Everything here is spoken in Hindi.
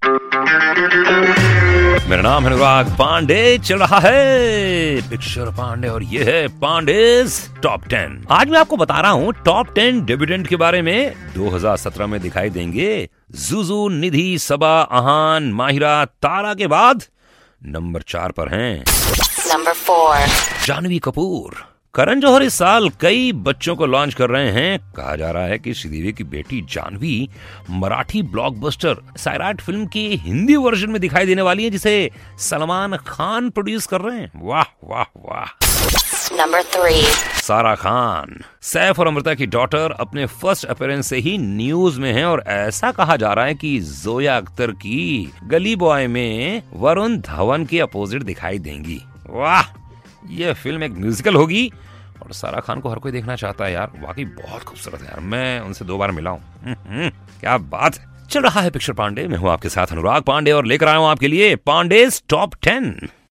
मेरा नाम है अनुराग पांडे, चल रहा है पिक्चर पांडे और ये है पांडेज टॉप 10। आज मैं आपको बता रहा हूँ टॉप 10 डेब्यूटेंट के बारे में। 2017 में दिखाई देंगे जुजू, निधि, सबा, आहान, माहिरा, तारा के बाद नंबर 4 पर हैं नंबर 4 जानवी कपूर। करण जौहर इस साल कई बच्चों को लॉन्च कर रहे हैं। कहा जा रहा है कि श्रीदेवी की बेटी जानवी मराठी ब्लॉकबस्टर सैराट फिल्म की हिंदी वर्जन में दिखाई देने वाली है, जिसे सलमान खान प्रोड्यूस कर रहे हैं। वाह वाह वाह। नंबर 3 सारा खान, सैफ और अमृता की डॉटर, अपने फर्स्ट अपीयरेंस से ही न्यूज में है और ऐसा कहा जा रहा है कि जोया अख्तर की गली बॉय में वरुण धवन के अपोजिट दिखाई देंगी। वाह, ये फिल्म एक म्यूजिकल होगी और सारा खान को हर कोई देखना चाहता है यार। वाकई बहुत खूबसूरत है यार, मैं उनसे 2 बार मिला हूँ। क्या बात है। चल रहा है पिक्चर पांडे, मैं हूँ आपके साथ अनुराग पांडे और लेकर आया हूँ आपके लिए पांडेज टॉप 10।